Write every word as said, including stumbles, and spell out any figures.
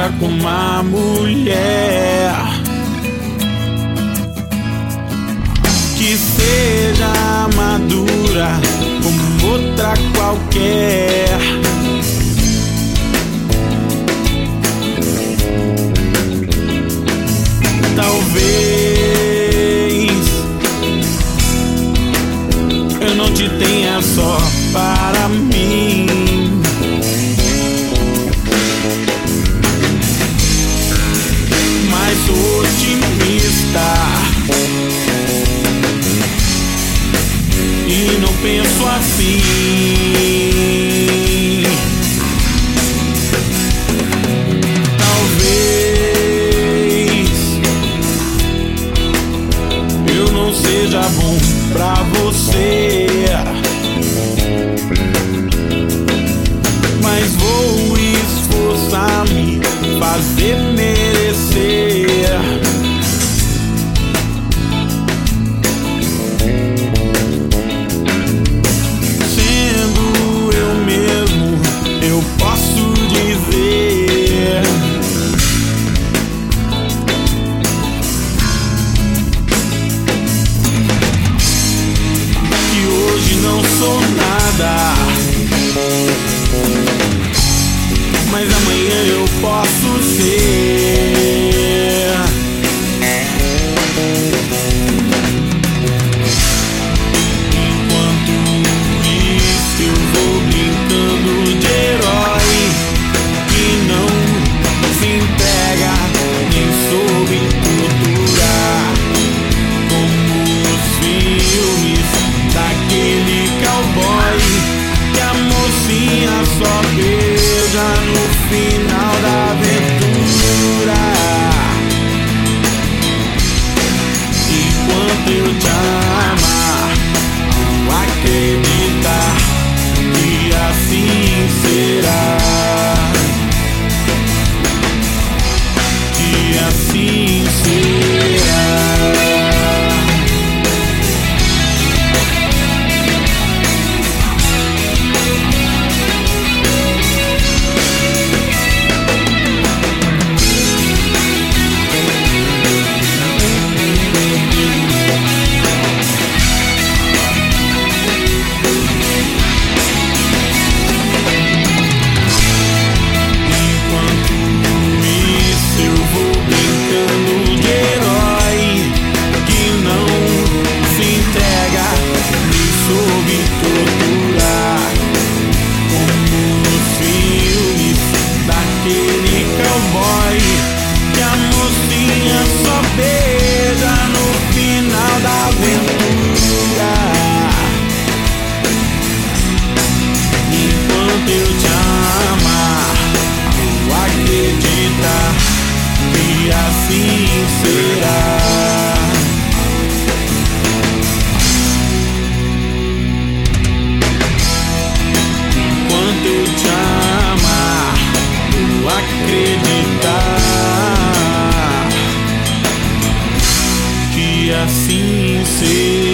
seja com uma mulher, que seja madura como outra qualquer. Talvez eu não te tenha só para mim, mas sou otimista e não penso assim. Seja bom pra você, mas vou esforçar-me, fazer merecer. Sendo eu mesmo, eu posso dizer não sou nada, mas amanhã eu posso ser. Enquanto isso eu vou brincando de herói que não se entrega nem soube torturar, como os filmes daquele cowboy que a mocinha só beija no final da aventura. Enquanto eu te amar, vou acreditar que assim será, que assim será. E assim será. Enquanto eu te amar, vou acreditar que assim será.